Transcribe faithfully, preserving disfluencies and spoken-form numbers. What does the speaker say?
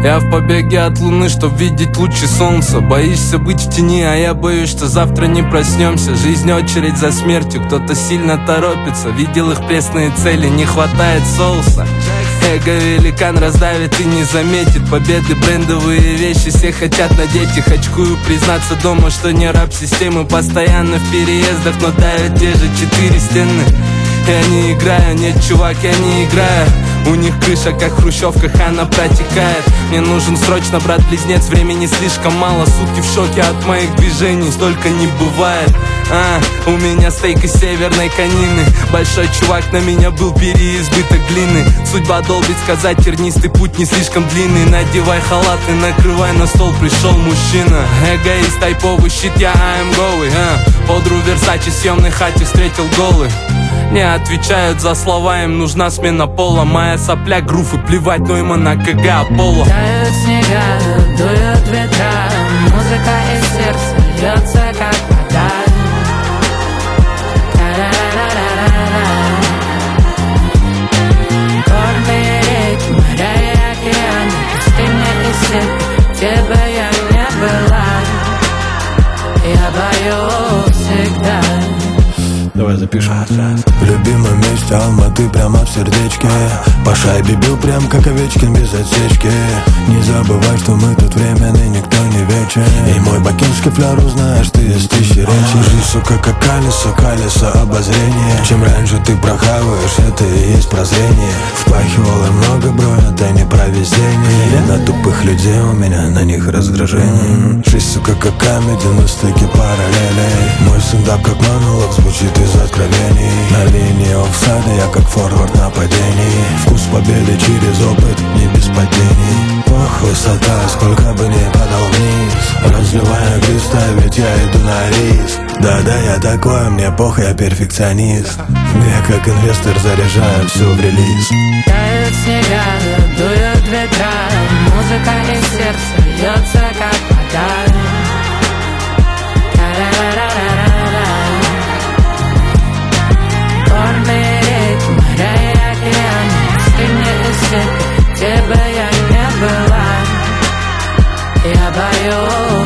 Я в побеге от луны, чтоб видеть лучи солнца. Боишься быть в тени, а я боюсь, что завтра не проснемся. Жизнь очередь за смертью, кто-то сильно торопится. Видел их пресные цели, не хватает соуса. Эго великан раздавит и не заметит. Победы, брендовые вещи, все хотят надеть их. Очкую признаться дома, что не раб системы. Постоянно в переездах, но давят те же четыре стены. Я не играю, нет, чувак, я не играю. У них крыша, как в хрущевках, она протекает. Мне нужен срочно брат-близнец, времени слишком мало. Суки в шоке от моих движений, столько не бывает. А, у меня стейк из северной конины. Большой чувак, на меня был переизбыток глины. Судьба долбит сказать, тернистый путь не слишком длинный. Надевай халат и накрывай на стол, пришел мужчина. Эгоист, тайповый щит, я I am going, а. Подру Версачи, съемной хате встретил голый. Не отвечают за слова, им нужна смена пола. Моя сопля, груф и плевать, но им на КГ Аполло. Тают снега, дуют ветра, музыка из сердца льется, как вода. Горные реки, моря и океаны, пустыни и степи, где бы я не была, я бою всегда. Давай запишем. В любимом месте Алматы, прямо в сердечке. По шайбе бил прям как Овечкин без отсечки. Не забывай, что мы тут временный, никто не вечен. И мой бакинский фляр узнаешь ты из тысячи речей. Жизнь, сука, как колесо, колесо обозрения. Чем раньше ты прохаваешь, это и есть прозрение. Впахивало много бро, это не про везение. На тупых людей у меня, на них раздражение. Жизнь, сука, как комедия, на стыке параллелей. Мой стендап как монолог звучит из откровений. На линии офсайда я как форвард нападений. Вкус победы через опыт, не без падений. Похуй высота, сколько бы ни падал вниз. Разливая глиста, ведь я иду на риск. Да-да, я такой, мне похуй, я перфекционист. Я как инвестор заряжаю все в релиз. Тают снега, дуют ветра, музыка из сердца льется, как вода. Горные реки, моря и океаны, пустыни и степи, где бы я не была, я бою